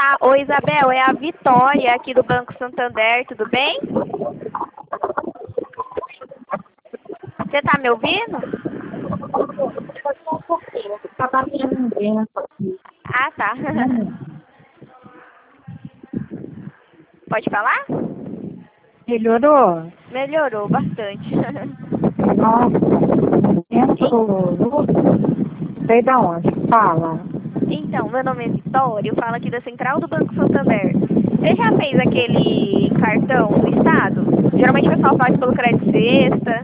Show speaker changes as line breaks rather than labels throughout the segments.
Tá, oi Isabel, é a Vitória aqui do Banco Santander, tudo bem? Você tá me ouvindo?
Tá batendo um vento aqui.
Ah, tá. Pode falar?
Melhorou?
Melhorou bastante.
Nossa, vento. Sei da onde? Fala.
Então, meu nome é Vitória, eu falo aqui da Central do Banco Santander. Você já fez aquele cartão do Estado? Geralmente o pessoal faz pelo crédito sexta.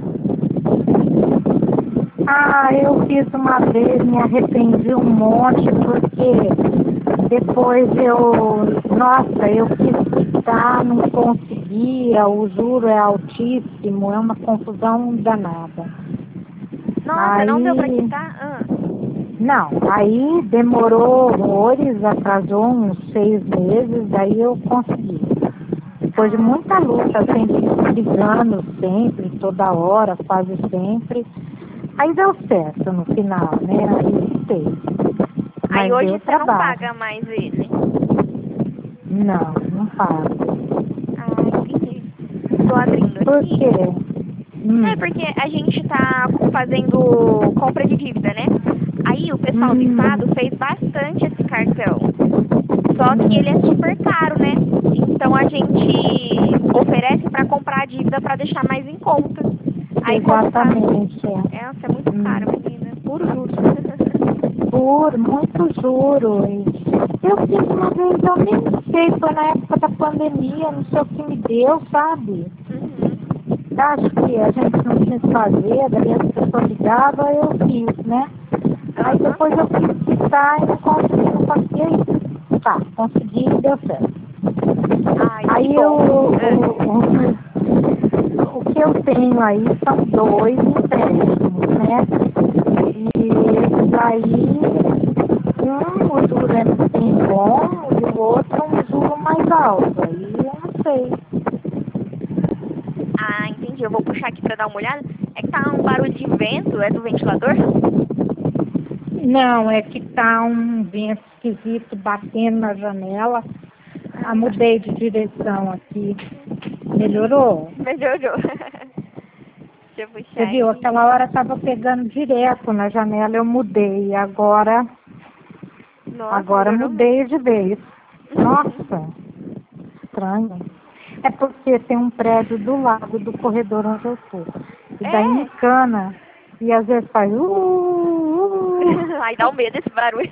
Ah, eu fiz uma vez, me arrependi um monte, porque depois eu quis quitar, não conseguia, o juro é altíssimo, é uma confusão danada.
Nossa, não deu pra
Aí,
quitar?
não, aí demorou horrores, atrasou uns 6 meses, daí eu consegui. Depois de
Ah,
muita luta, assim, ligando sempre, toda hora, quase sempre. Aí deu certo no final, né? Aí fez.
aí
Mas
hoje
deu
você não
trabalho.
paga mais ele.
Não, não pago.
Ah, entendi. Tô abrindo
Por
aqui.
quê?
É
Hum,
porque a gente tá fazendo compra de dívida, né? Aí o pessoal do estado
hum,
fez bastante esse cartão. Só que ele é
hum.
super caro, né? Então a gente oferece para comprar a dívida para deixar mais em conta. Aí como tá.
Exatamente.
Essa é muito caro,
Hum.
menina. Puro juros.
Muito juro. Eu fiz uma vez, eu nem sei, foi na época da pandemia, não sei o que me deu, sabe?
Uhum.
Acho que a gente não tinha o que fazer, daí as pessoas ligavam, eu fiz, né? Aí
Aham.
depois eu quis quitar e não consegui, aí tá, consegui e deu certo.
Ai, que
Aí
bom.
o que eu tenho aí são 2 empréstimos, né? E esses aí, o juro é bem bom e o outro um juro mais alto. Aí eu não sei.
Ah, entendi. Eu vou puxar aqui para dar uma olhada. É que tá um barulho de vento, é do ventilador?
Não, é que tá um vento esquisito batendo na janela. Ah,
Ah, tá.
mudei de direção aqui. Melhorou?
Melhorou. Deixa eu
Você
puxar
viu,
aqui.
aquela hora estava pegando direto na janela, eu mudei.
Nossa,
Agora
melhorou mesmo.
mudei de vez. Nossa, estranho. É porque tem um prédio do lado do corredor onde eu estou. E daí me
É.
cana. E às vezes faz.
Aí dá um medo esse barulho.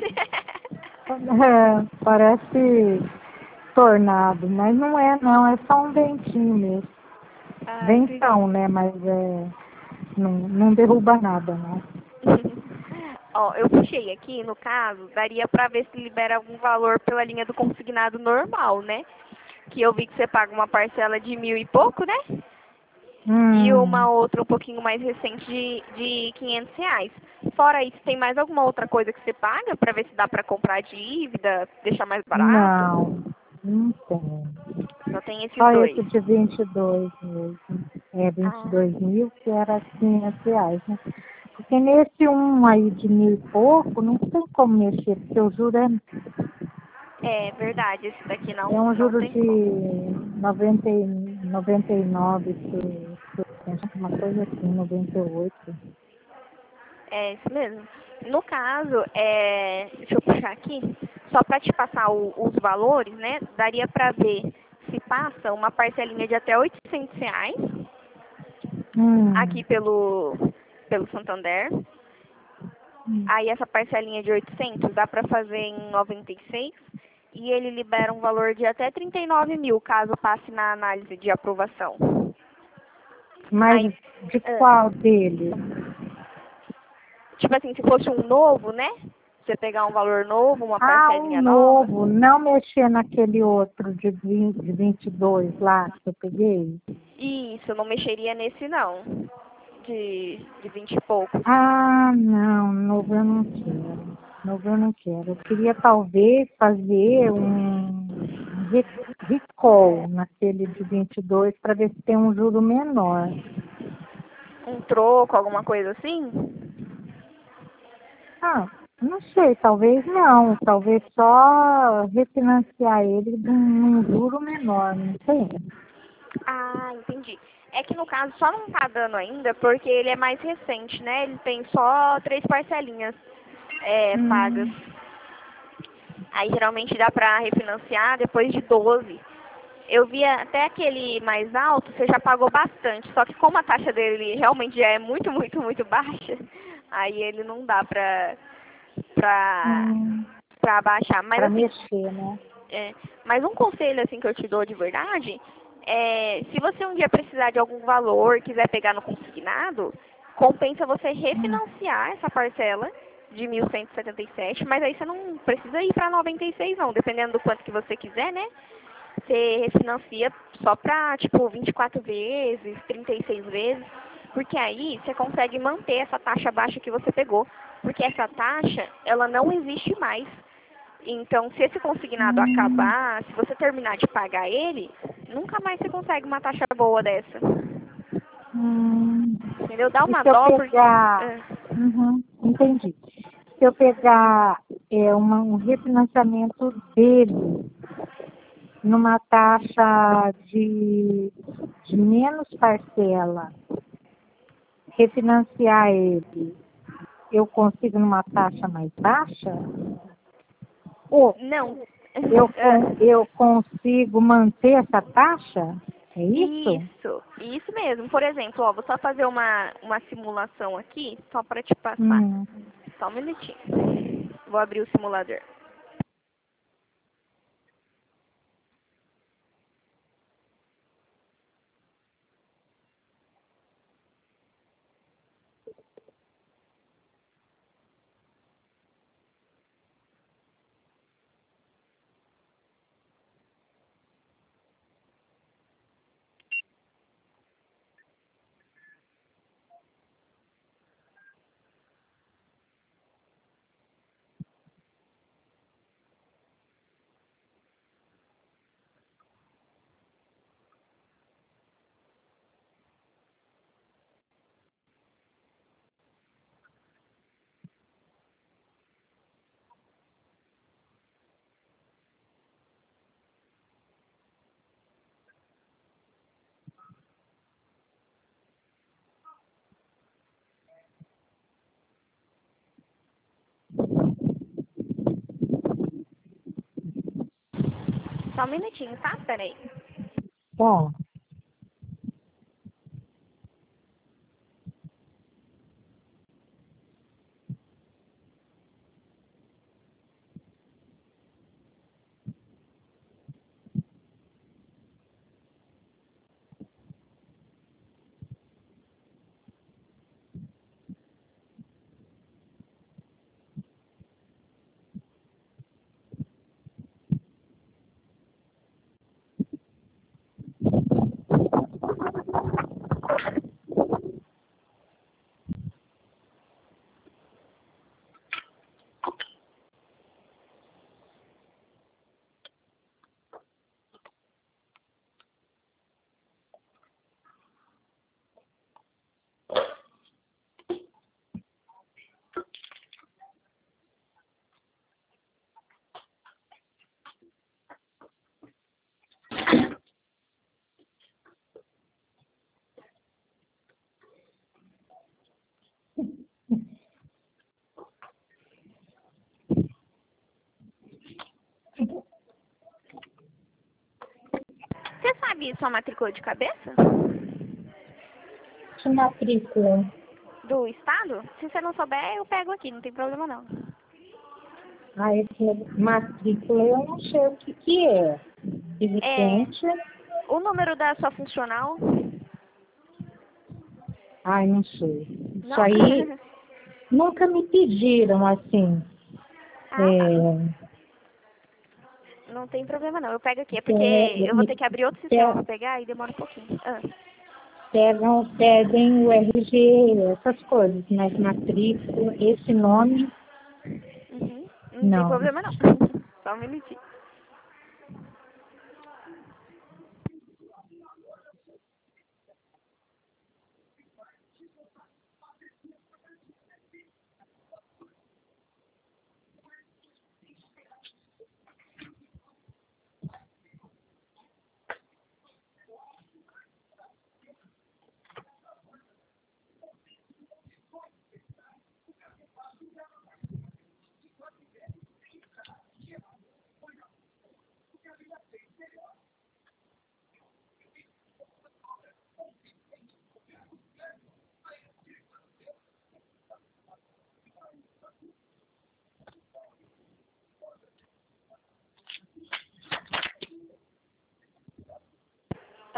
Parece tornado, mas não é não, é só um ventinho mesmo.
Ah, entendi.
Ventão, né? Mas não derruba nada, não.
Ó, eu puxei aqui, no caso, daria pra ver se libera algum valor pela linha do consignado normal, né? Que eu vi que você paga uma parcela de 1.000 e pouco, né? E uma
Hum,
outra um pouquinho mais recente de R$ 500. Fora isso, tem mais alguma outra coisa que você paga pra ver se dá pra comprar dívida, deixar mais barato?
não, não tem.
Só tem esses
Só
dois.
esse de 22 mesmo. É vinte e
Ah,
dois mil, que era R$ 500, né? Porque nesse um aí de 1.000 e pouco, não tem como mexer, porque o juro
é verdade, esse daqui
é
não,
um
não
juro
tem
de
como.
99%, uma coisa assim, 98.
É isso mesmo. No caso, deixa eu puxar aqui, só para te passar os valores, né? Daria para ver se passa uma parcelinha de até R$ 800 aqui
Hum,
pelo Santander. Aí essa parcelinha de 800 dá para fazer em 96 e ele libera um valor de até 39 mil caso passe na análise de aprovação.
mas
Aí,
de
ah,
qual deles?
tipo assim, se fosse um novo, né? Você pegar um valor novo, uma
Ah, um
parcelinha nova.
novo, não mexer naquele outro de 22 lá que eu peguei.
Isso, eu não mexeria nesse não. De 20 e poucos.
Ah, não, novo eu não quero. Novo eu não quero. Eu queria talvez fazer um recall naquele de 22 para ver se tem um juro menor.
Um troco, alguma coisa assim?
Ah, Não sei, talvez não. Talvez só refinanciar ele num juro menor, não sei.
Ah, entendi. É que no caso só não tá dando ainda porque ele é mais recente, né? Ele tem só 3 parcelinhas pagas.
Hum,
Aí geralmente dá pra refinanciar depois de 12. Eu vi até aquele mais alto, você já pagou bastante. Só que como a taxa dele realmente já é muito, muito, muito baixa, aí ele não dá pra,
hum,
pra baixar. Mas
para
assim,
mexer, né?
mas um conselho assim que eu te dou de verdade se você um dia precisar de algum valor, quiser pegar no consignado, compensa você
Hum,
refinanciar essa parcela de 1.177, mas aí você não precisa ir para 96 não, dependendo do quanto que você quiser, né? Você refinancia só para tipo 24 vezes, 36 vezes, porque aí você consegue manter essa taxa baixa que você pegou, porque essa taxa, ela não existe mais. Então, se esse consignado
hum,
acabar, se você terminar de pagar ele, nunca mais você consegue uma taxa boa dessa.
hum.
Entendeu? Dá
E
uma
se eu
dó porque.
pegar. Uhum, entendi. Se eu pegar um refinanciamento dele numa taxa de menos parcela, refinanciar ele, eu consigo numa taxa mais baixa? Ou
Não.
eu consigo manter essa taxa? É isso?
Isso mesmo. Por exemplo, ó, vou só fazer uma simulação aqui, só para te passar.
Hum.
Só um minutinho. Vou abrir o simulador. Só um minutinho, tá? Peraí.
Bom,
Você sabe sua matrícula de cabeça?
que matrícula?
Do estado? Se você não souber, eu pego aqui, não tem problema não.
Ah, esse matrícula eu não sei o que é. De
É,
repente,
o número da sua funcional?
ai, não sei. Isso
Não?
aí nunca me pediram assim.
Ah, tá.
É,
Não tem problema não, eu pego aqui. É porque eu vou
me
ter que abrir outro sistema
pe-
pra pegar e demora um pouquinho.
pedem o RG, essas coisas, mas matrícula, esse nome,
Uhum. Não tem
não.
problema não. Só um minutinho.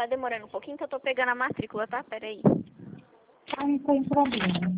Tá demorando um pouquinho que eu tô pegando a matrícula, tá? Peraí.
Ah, não tem problema.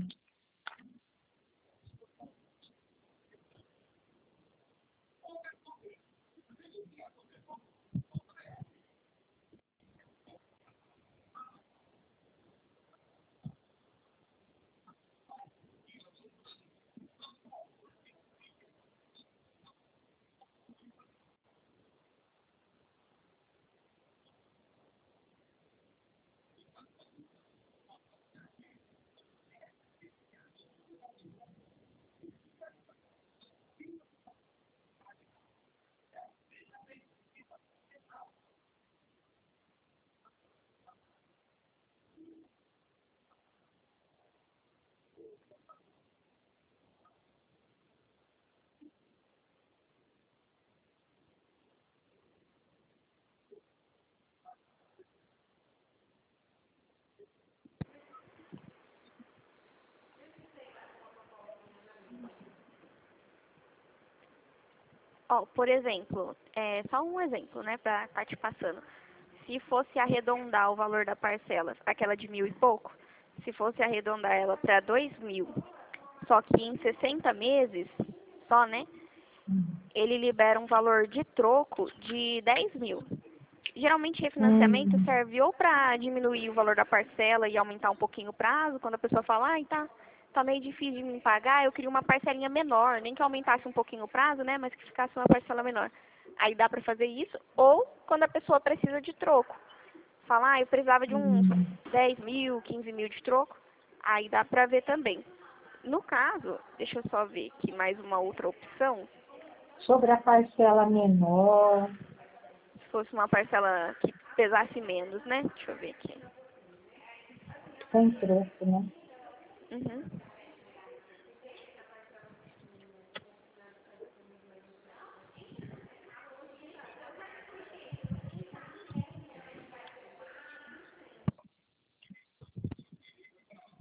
Ó, por exemplo, só um exemplo, né, pra tá te passando. Se fosse arredondar o valor da parcela, aquela de 1.000 e pouco, se fosse arredondar ela para 2.000, só que em 60 meses, só, né, ele libera um valor de troco de 10.000. Geralmente, refinanciamento
Hum,
serve ou para diminuir o valor da parcela e aumentar um pouquinho o prazo, quando a pessoa fala, ai, tá meio difícil de me pagar, eu queria uma parcelinha menor, nem que aumentasse um pouquinho o prazo, né, mas que ficasse uma parcela menor. Aí dá para fazer isso, ou quando a pessoa precisa de troco. Fala, eu precisava de uns
hum.
10.000, 15.000 de troco, aí dá para ver também. No caso, deixa eu só ver aqui mais uma outra opção,
Sobre a parcela menor,
se fosse uma parcela que pesasse menos, né? Deixa eu ver aqui.
sem troco, né?
Uhum.